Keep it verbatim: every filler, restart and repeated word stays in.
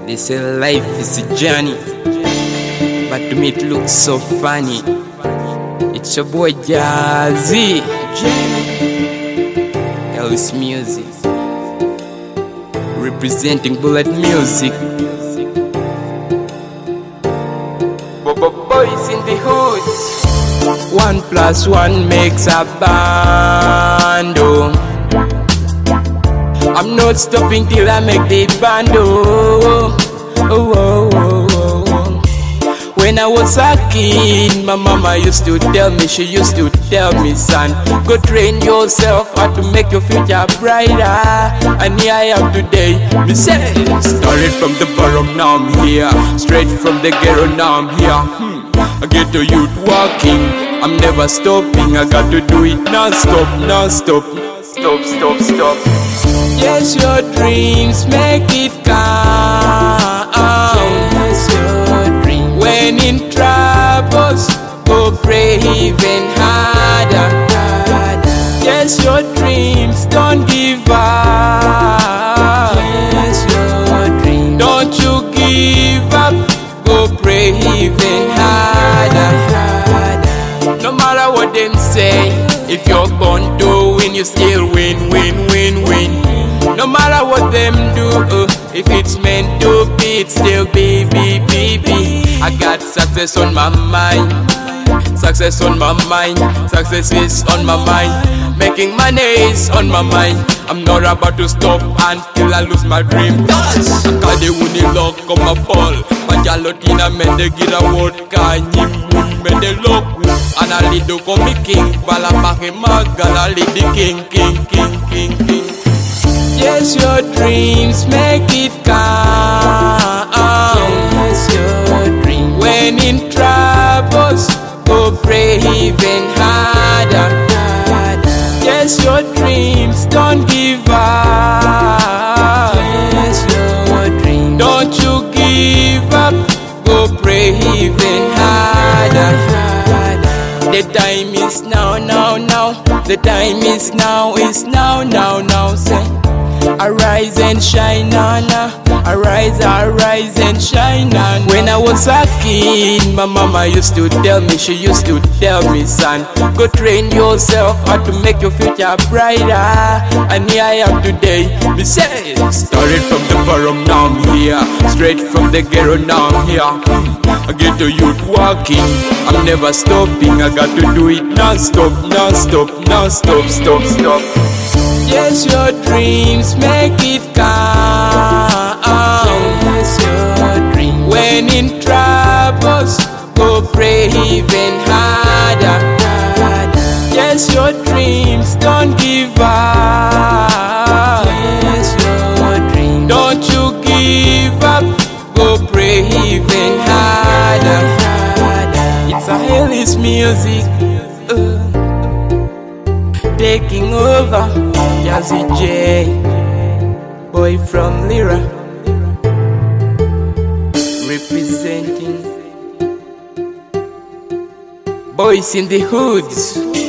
They say life is a journey, but to me it looks so funny. It's your boy Jazzy, Ellis Music, representing Bullet Music. Boys in the hood. One plus one makes a band. Oh. I'm not stopping till I make the band. Oh, oh, oh, oh, oh. When I was a kid, my mama used to tell me, she used to tell me, son, go train yourself how to make your future brighter. And here I am today, me say, started from the bottom, now I'm here. Straight from the ghetto, now I'm here. hmm. I get to youth walking, I'm never stopping. I got to do it non-stop, non-stop. Stop, stop, stop. Yes, your dreams make it count. Yes, your dreams. When in troubles, go pray even harder. Yes, your dreams, don't give up. Yes, your dreams. Don't you give up, go pray even harder. No matter what them say, if you're born to win, you still win, win, win, win. No matter what them do, uh, if it's meant to be, it's still be, be, be, be. I got success on my mind, success on my mind, success is on my mind. Making money is on my mind. I'm not about to stop until I lose my dream. Kade wuni lock on my ball. Pajalotina mende gira vodka nyimu mende loku. Analido komi king, bala mahe magala lidi king, king, king, king, king. Yes, your dreams make it count. Yes, your dreams. When in troubles, go pray even harder. Yes, your dreams, don't give up. Yes, your dreams. Don't you give up, go pray even harder. The time is now, now, now. The time is now, is now, now, now. Say, arise and shine on, arise, arise and shine on. When I was a kid, my mama used to tell me, she used to tell me, son, go train yourself how to make your future brighter. And here I am today, me say, started from the bottom, now I'm here. Straight from the ghetto, now I'm here. I get to youth walking, I'm never stopping. I got to do it non-stop, non-stop, non-stop, stop, stop. Yes, your dreams make it count. Yes, your dreams. When in troubles, go pray even harder. Yes, your dreams, don't give up. Yes, your dreams. Don't you give up, go pray even harder. It's a Ellis Music. Uh. Taking over, Jazzy J, boy from Lira, representing boys in the hoods.